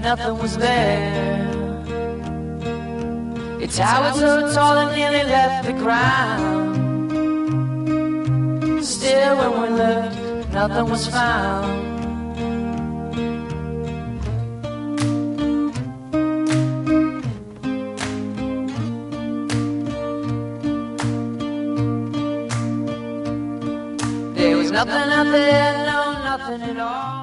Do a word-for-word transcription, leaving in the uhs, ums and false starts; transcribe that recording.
nothing was there. It towered so tall and nearly left the ground. Still when we looked, nothing was found. There was nothing out there, no, nothing at all.